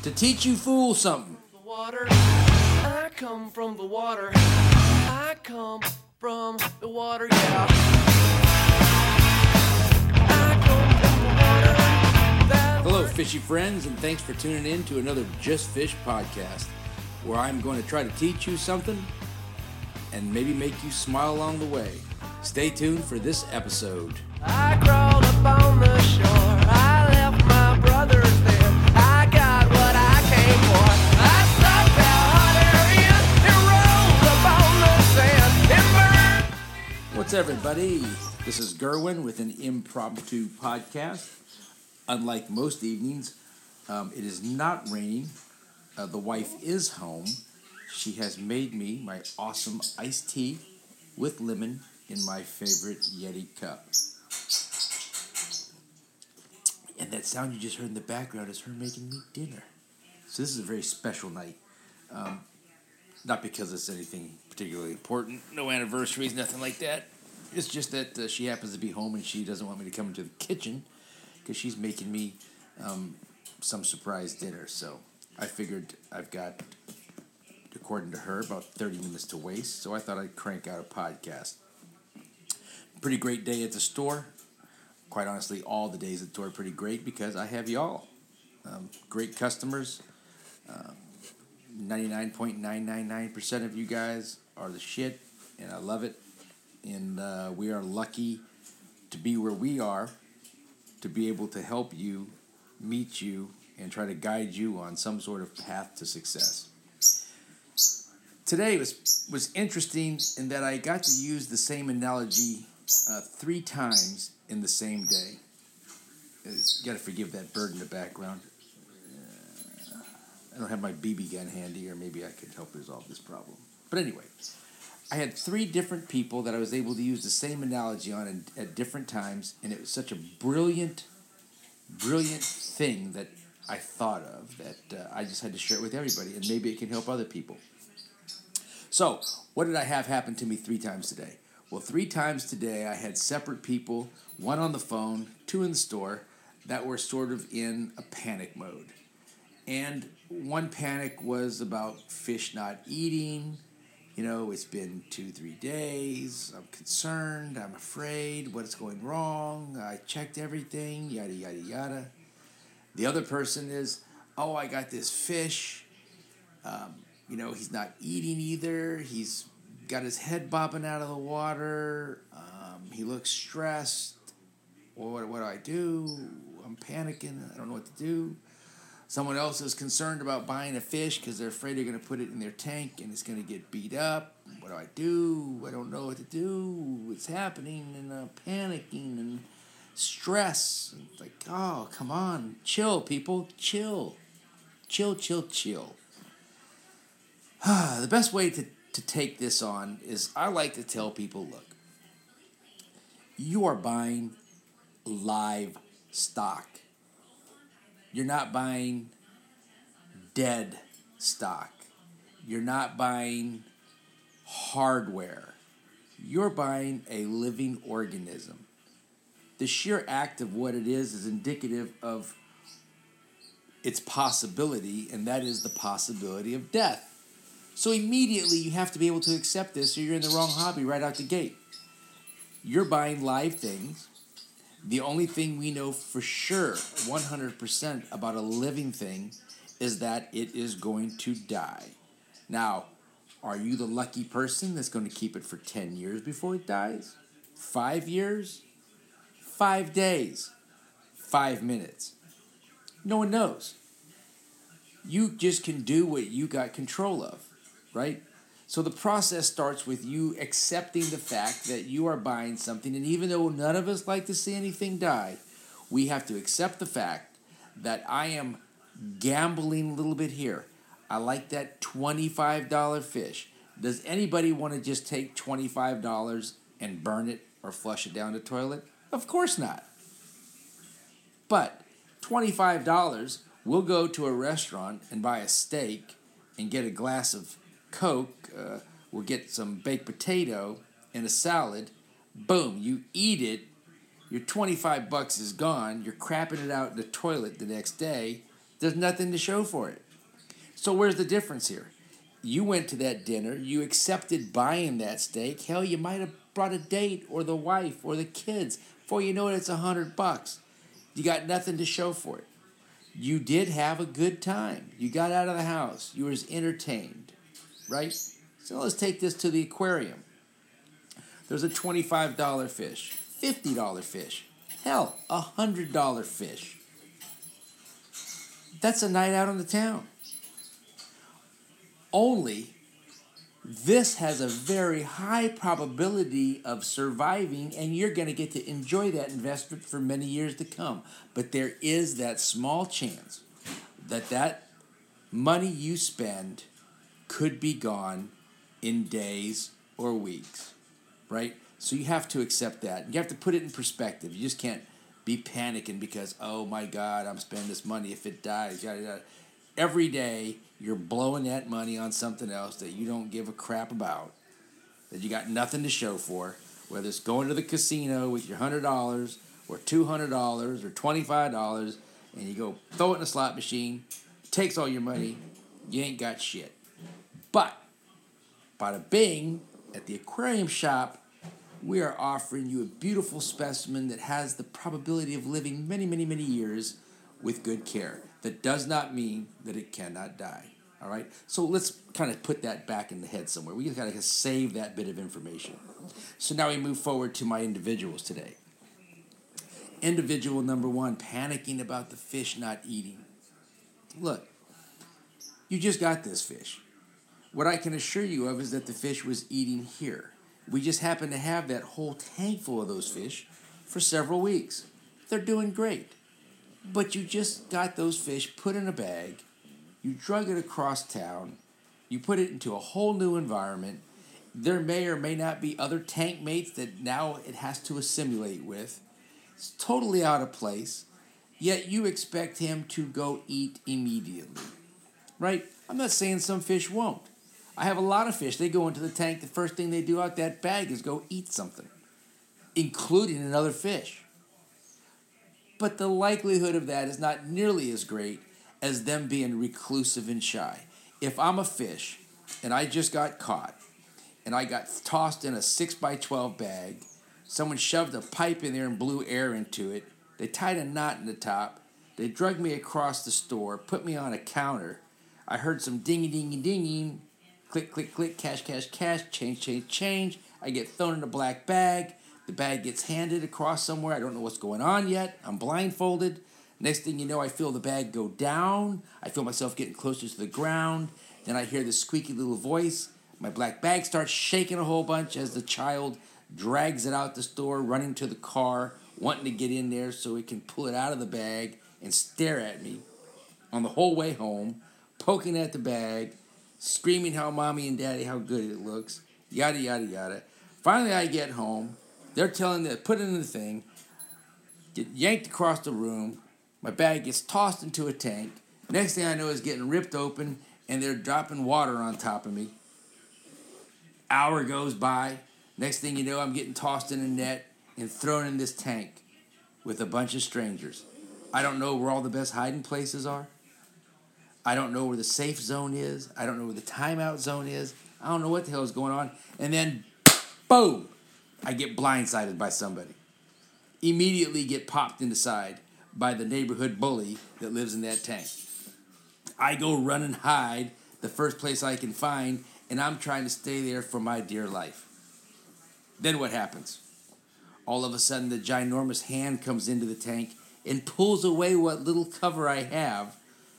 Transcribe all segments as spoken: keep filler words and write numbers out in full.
to teach you fools something. The water, I come from the water. I come from the water, yeah. I come from the water. That Hello, fishy friends, and thanks for tuning in to another Just Fish podcast, where I'm going to try to teach you something and maybe make you smile along the way. Stay tuned for this episode. I crawled up on the shore. I left my brothers there. I got what I came for. I stuck that hot air in and rolled up on the sand and burned. What's up, everybody? This is Gerwin with an impromptu podcast. Unlike most evenings, um, it is not raining. Uh, the wife is home. She has made me my awesome iced tea with lemon in my favorite Yeti cup. And that sound you just heard in the background is her making me dinner. So this is a very special night. Um, not because it's anything particularly important. No anniversaries, nothing like that. It's just that uh, she happens to be home and she doesn't want me to come into the kitchen because she's making me um, some surprise dinner. So I figured I've got, according to her, about thirty minutes to waste. So I thought I'd crank out a podcast. Pretty great day at the store. Quite honestly, all the days at the store are pretty great because I have y'all. Um, great customers. Um, ninety-nine point nine nine nine percent of you guys are the shit, and I love it. And uh, we are lucky to be where we are, to be able to help you, meet you, and try to guide you on some sort of path to success. Today was was interesting in that I got to use the same analogy uh, three times in the same day. You got to forgive that bird in the background. Uh, I don't have my B B gun handy, or maybe I could help resolve this problem. But anyway, I had three different people that I was able to use the same analogy on in, at different times, and it was such a brilliant, brilliant thing that I thought of that uh, I just had to share it with everybody, and maybe it can help other people. So, what did I have happen to me three times today? Well, three times today I had separate people, one on the phone, two in the store, that were sort of in a panic mode. And one panic was about fish not eating. You know, it's been two, three days. I'm concerned. I'm afraid. What's going wrong? I checked everything, yada, yada, yada. The other person is, oh, I got this fish. Um, you know, he's not eating either. He's got his head bobbing out of the water. Um, he looks stressed. Well, what, what do I do? I'm panicking. I don't know what to do. Someone else is concerned about buying a fish because they're afraid they're going to put it in their tank and it's going to get beat up. What do I do? I don't know what to do. It's happening, and I'm panicking and stress. It's like, oh, come on. Chill, people. Chill. Chill, chill, chill. The best way to, to take this on is I like to tell people, look, you are buying live stock. You're not buying dead stock. You're not buying hardware. You're buying a living organism. The sheer act of what it is is indicative of its possibility, and that is the possibility of death. So immediately you have to be able to accept this, or you're in the wrong hobby right out the gate. You're buying live things. The only thing we know for sure, one hundred percent about a living thing, is that it is going to die. Now, are you the lucky person that's going to keep it for ten years before it dies? Five years? Five days? Five minutes? No one knows. You just can do what you got control of, right? So the process starts with you accepting the fact that you are buying something, and even though none of us like to see anything die, we have to accept the fact that I am gambling a little bit here. I like that twenty-five dollars fish. Does anybody want to just take twenty-five dollars and burn it or flush it down the toilet? Of course not. But twenty-five dollars, we'll go to a restaurant and buy a steak and get a glass of Coke, uh, we'll get some baked potato and a salad. Boom, you eat it, your twenty-five bucks is gone, you're crapping it out in the toilet the next day, There's nothing to show for it. So where's the difference here? You went to that dinner, you accepted buying that steak. Hell, you might have brought a date or the wife or the kids. Before you know it, it's a hundred bucks. You got nothing to show for it. You did have a good time. You got out of the house. You were entertained, right? So let's take this to the aquarium. There's a twenty-five dollar fish, fifty dollar fish, hell, a one hundred dollar fish. That's a night out on the town. Only this has a very high probability of surviving, and you're going to get to enjoy that investment for many years to come. But there is that small chance that that money you spend could be gone in days or weeks, right? So you have to accept that. You have to put it in perspective. You just can't be panicking because, oh my God, I'm spending this money. If it dies, yada, yada. Every day, you're blowing that money on something else that you don't give a crap about, that you got nothing to show for, whether it's going to the casino with your one hundred dollars or two hundred dollars or twenty-five dollars, and you go throw it in a slot machine, takes all your money, you ain't got shit. But, bada bing, at the aquarium shop, we are offering you a beautiful specimen that has the probability of living many, many, many years with good care. That does not mean that it cannot die. All right? So let's kind of put that back in the head somewhere. We just got to save that bit of information. So now we move forward to my individuals today. Individual number one, panicking about the fish not eating. Look, you just got this fish. What I can assure you of is that the fish was eating here. We just happen to have that whole tank full of those fish for several weeks. They're doing great. But you just got those fish put in a bag, you drug it across town, you put it into a whole new environment. There may or may not be other tank mates that now it has to assimilate with. It's totally out of place, yet you expect him to go eat immediately, right? I'm not saying some fish won't. I have a lot of fish. They go into the tank, the first thing they do out that bag is go eat something, including another fish. But the likelihood of that is not nearly as great as them being reclusive and shy. If I'm a fish and I just got caught and I got tossed in a six by twelve bag, someone shoved a pipe in there and blew air into it, they tied a knot in the top, they dragged me across the store, put me on a counter, I heard some dingy dingy dinging, click click click, cash cash cash, change change change, I get thrown in a black bag. The bag gets handed across somewhere. I don't know what's going on yet. I'm blindfolded. Next thing you know, I feel the bag go down. I feel myself getting closer to the ground. Then I hear this squeaky little voice. My black bag starts shaking a whole bunch as the child drags it out the store, running to the car, wanting to get in there so he can pull it out of the bag and stare at me on the whole way home, poking at the bag, screaming how mommy and daddy, how good it looks, yada, yada, yada. Finally, I get home. They're telling me to put it in the thing, get yanked across the room, my bag gets tossed into a tank. Next thing I know is getting ripped open, and they're dropping water on top of me. Hour goes by. Next thing you know, I'm getting tossed in a net and thrown in this tank with a bunch of strangers. I don't know where all the best hiding places are. I don't know where the safe zone is. I don't know where the timeout zone is. I don't know what the hell is going on. And then, boom! I get blindsided by somebody. Immediately get popped in the side by the neighborhood bully that lives in that tank. I go run and hide the first place I can find, and I'm trying to stay there for my dear life. Then what happens? All of a sudden, the ginormous hand comes into the tank and pulls away what little cover I have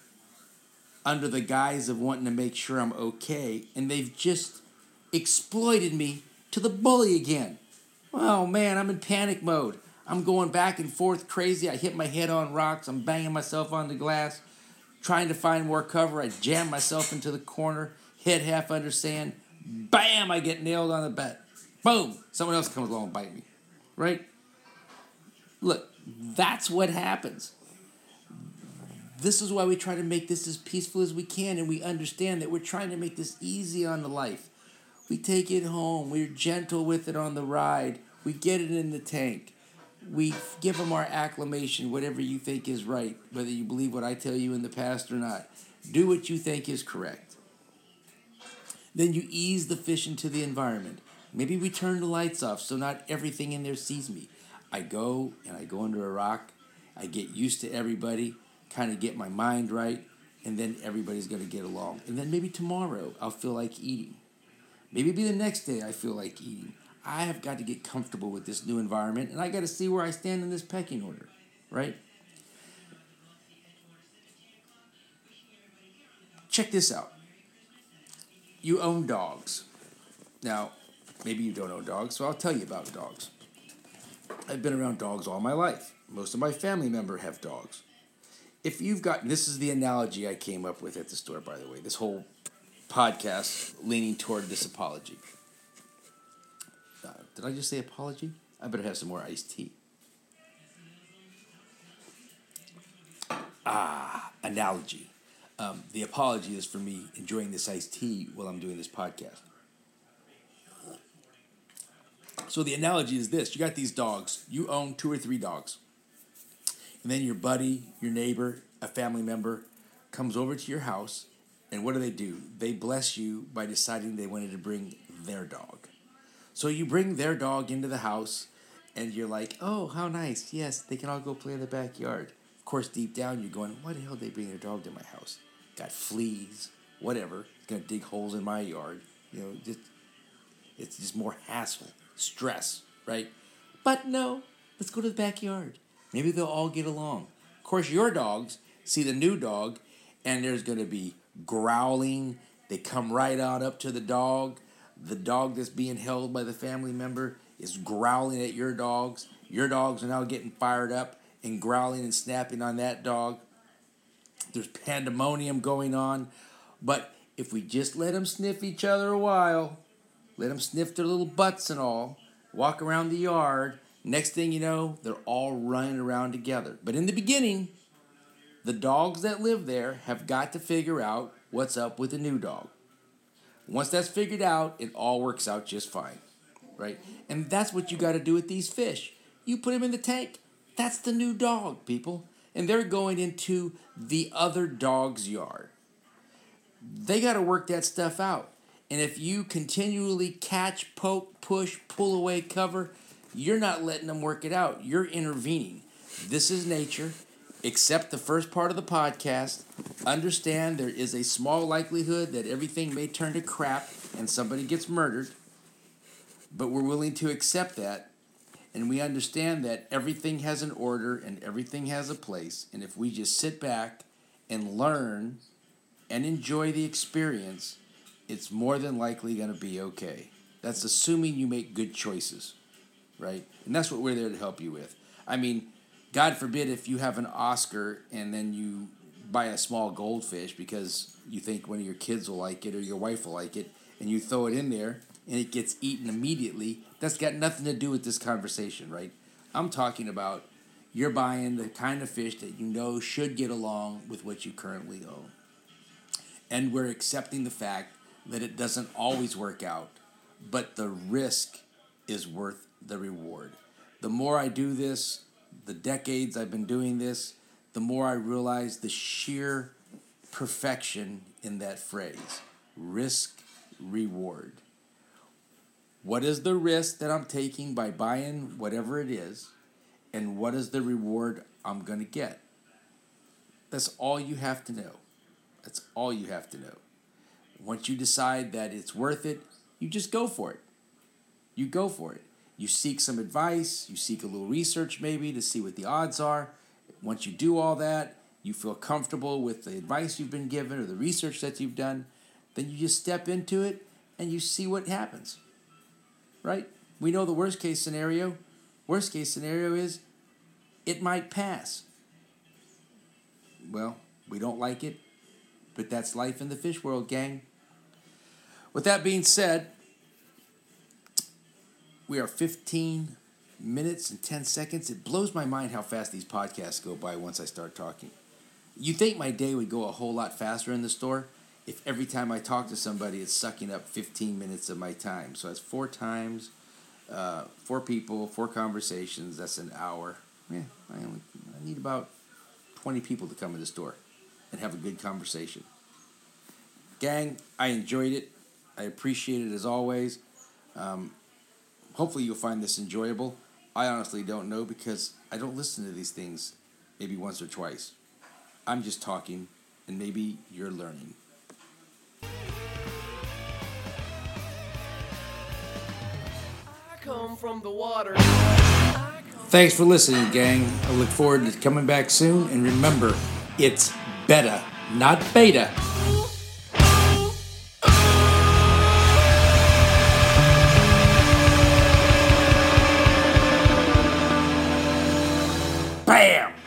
under the guise of wanting to make sure I'm okay, and they've just exploited me to the bully again. Oh man, I'm in panic mode. I'm going back and forth crazy. I hit my head on rocks. I'm banging myself on the glass, trying to find more cover. I jam myself into the corner, head half under sand. Bam! I get nailed on the back. Boom! Someone else comes along and bite me. Right? Look, that's what happens. This is why we try to make this as peaceful as we can, and we understand that we're trying to make this easy on the life. We take it home. We're gentle with it on the ride. We get it in the tank. we give them our acclamation, whatever you think is right, whether you believe what I tell you in the past or not. Do what you think is correct. Then you ease the fish into the environment. Maybe we turn the lights off so not everything in there sees me. I go and I go under a rock. I get used to everybody, kind of get my mind right, and then everybody's going to get along. And then maybe tomorrow I'll feel like eating. Maybe be the next day I feel like eating. I have got to get comfortable with this new environment, and I got to see where I stand in this pecking order, right? Check this out. You own dogs. Now, maybe you don't own dogs, so I'll tell you about dogs. I've been around dogs all my life. Most of my family members have dogs. If you've got, this is the analogy I came up with at the store, by the way, this whole podcast leaning toward this apology. Uh, did I just say apology? I better have some more iced tea. Ah, analogy. Um, the apology is for me enjoying this iced tea while I'm doing this podcast. So the analogy is this. You got these dogs. You own two or three dogs. And then your buddy, your neighbor, a family member comes over to your house. And what do they do? They bless you by deciding they wanted to bring their dog. So you bring their dog into the house. And you're like, oh, how nice. Yes, they can all go play in the backyard. Of course, deep down, you're going, why the hell did they bring their dog to my house? Got fleas, whatever. It's going to dig holes in my yard. You know, just it's just more hassle. Stress, right? But no, let's go to the backyard. Maybe they'll all get along. Of course, your dogs see the new dog, and there's going to be growling. They come right out up to the dog. The dog that's being held by the family member is growling at your dogs. Your dogs are now getting fired up and growling and snapping on that dog. There's pandemonium going on. But if we just let them sniff each other a while, let them sniff their little butts and all, walk around the yard. Next thing you know, they're all running around together. But in the beginning, the dogs that live there have got to figure out what's up with the new dog. Once that's figured out, it all works out just fine, right? And that's what you got to do with these fish. You put them in the tank. That's the new dog, people. And they're going into the other dog's yard. They got to work that stuff out. And if you continually catch, poke, push, pull away, cover, you're not letting them work it out. You're intervening. This is nature. Accept the first part of the podcast. Understand there is a small likelihood that everything may turn to crap and somebody gets murdered. But we're willing to accept that. And we understand that everything has an order and everything has a place. And if we just sit back and learn and enjoy the experience, it's more than likely going to be okay. That's assuming you make good choices, right? And that's what we're there to help you with. I mean, God forbid if you have an Oscar and then you buy a small goldfish because you think one of your kids will like it or your wife will like it, and you throw it in there and it gets eaten immediately. That's got nothing to do with this conversation, right? I'm talking about you're buying the kind of fish that you know should get along with what you currently own. And we're accepting the fact that it doesn't always work out, but the risk is worth the reward. The more I do this, the decades I've been doing this, the more I realize the sheer perfection in that phrase. Risk, reward. What is the risk that I'm taking by buying whatever it is, and what is the reward I'm going to get? That's all you have to know. That's all you have to know. Once you decide that it's worth it, you just go for it. You go for it. You seek some advice. You seek a little research maybe to see what the odds are. Once you do all that, you feel comfortable with the advice you've been given or the research that you've done, then you just step into it and you see what happens. Right? We know the worst case scenario. Worst case scenario is it might pass. Well, we don't like it, but that's life in the fish world, gang. With that being said, we are fifteen minutes and ten seconds. It blows my mind how fast these podcasts go by once I start talking. You think my day would go a whole lot faster in the store if every time I talk to somebody it's sucking up fifteen minutes of my time. So that's four times Uh, four people, four conversations. That's an hour. Yeah, I only I need about twenty people to come in the store and have a good conversation. Gang, I enjoyed it. I appreciate it as always. Um, hopefully you'll find this enjoyable. I honestly don't know because I don't listen to these things maybe once or twice. I'm just talking, and maybe you're learning. I come from the water. Thanks for listening, gang. I look forward to coming back soon. And remember, it's beta, not beta. Bam!